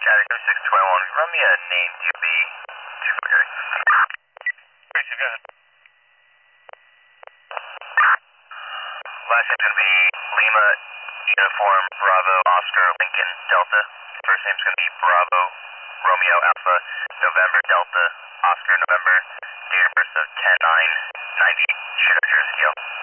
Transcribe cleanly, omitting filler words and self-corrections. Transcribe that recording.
Static 0621, run me a name UB 240. Tracy, go ahead. Last name's going to be Lima, Uniform, Bravo, Oscar, Lincoln, Delta. First name's going to be Bravo, Romeo, Alpha, November, Delta, Oscar, November. Date of birth of 10/9/90, Chicago, Jersey, Yale.